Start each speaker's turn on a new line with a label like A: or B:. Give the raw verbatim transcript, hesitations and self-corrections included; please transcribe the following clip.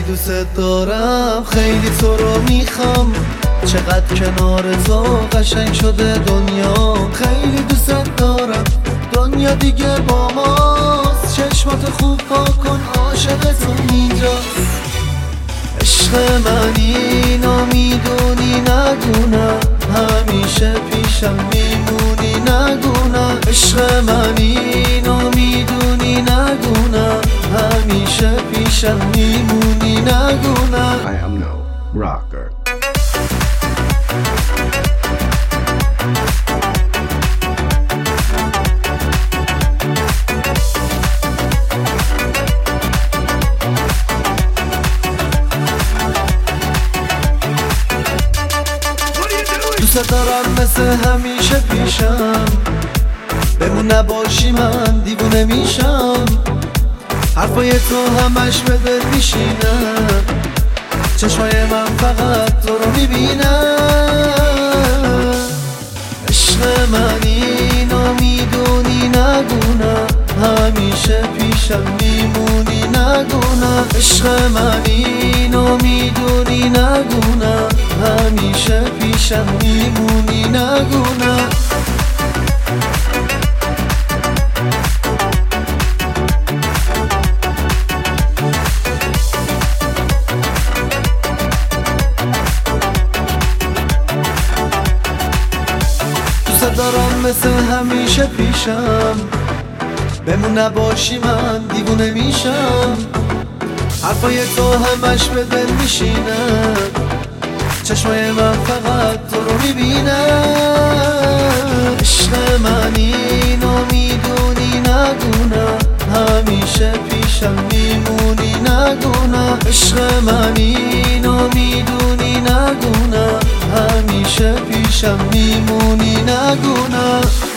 A: دوست دارم، خیلی تو رو میخوام، چقدر کنار تو قشنگ شده دنیا. خیلی دوست دارم، دنیا دیگه با ماست، چشمات خوب پاک کن، عاشق تو اینجاست. عشق منی اینو میدونی، نگونم همیشه پیشم میمونی، نگونم. عشق منی اینو میدونی، نگونم همیشه پیشم میمونی، نگونم.
B: I am no rocker.
A: دوست دارم مثل همیشه پیشم بمون، نباشی من دیوونه میشم. حرفای تو همش به دل میشینم، چشمای من فقط تو رو میبینم. عشق منی اینو میدونی، نگونم همیشه پیشم میمونی، نگونم. عشق منی اینو میدونی، نگونم همیشه پیشم میمونی، نگونم. دوست دارم مثل همیشه پیشم بمون، نباشی من دیوونه میشم. حرفای تو همش به دل میشینه، چشمای من فقط تو رو میبینه. عشق منی اینو میدونی، نگونم همیشه پیشم میمونی، نگونم. عشق منی اینو میدونی، نگونم همیشه پیشم میمونی، نگونم.